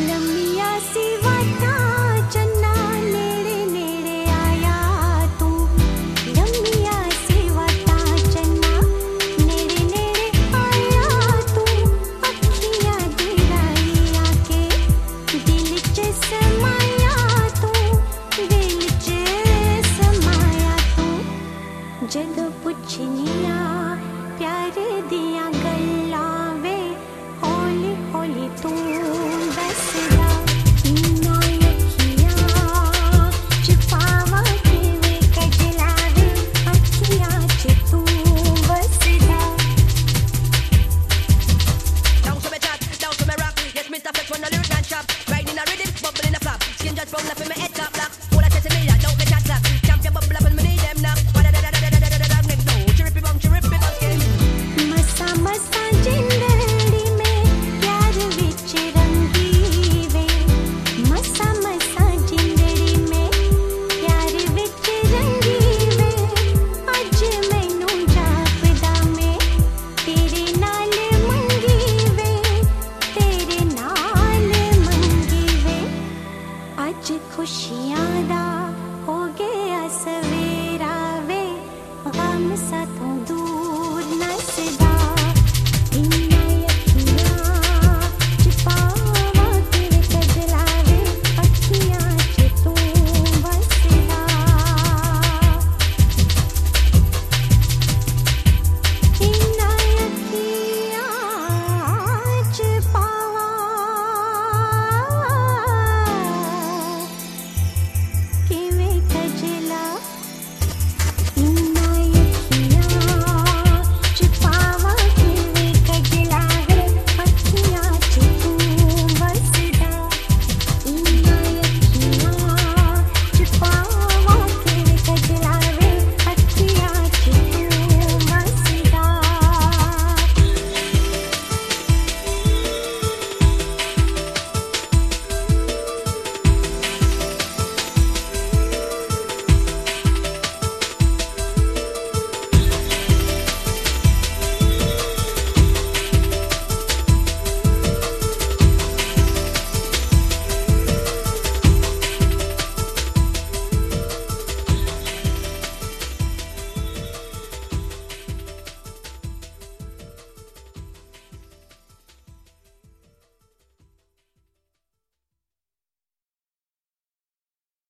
लम्मिया सी वाटा चन्ना नेड़े नेड़े आया तू। लम्मिया सी वाटा चन्ना नेड़े नेड़े आया तू। अखियां दिराई आके दिल च समाया तू। दिल च समाया तू। जदों पुछनिया प्यार दियां गल्लां वे हौली हौली तू दसदा। इन्ना अखियां च पावा किवें कजलावे अखियां च तू वसदा। Down to me chat, down to me rock. Yes, Mr. Flex when the lyric non chop. Riding a rhythm, bubble in a flap. Skin just brown up in my head top black. All I say to me, I don't get chat slack. Champion bubble up and me need them knock. No, chirpy bum, skin. मसा मसा जिंदड़ी में प्यार विच रंगी वे। मसा मसा जिंदड़ी में प्यार विच रंगी वे। अज मैनू जापदा में तेरे नाल मंगी वे। तेरे नाल मंगी वे। अज खुशियां दा हो गया सवेरा।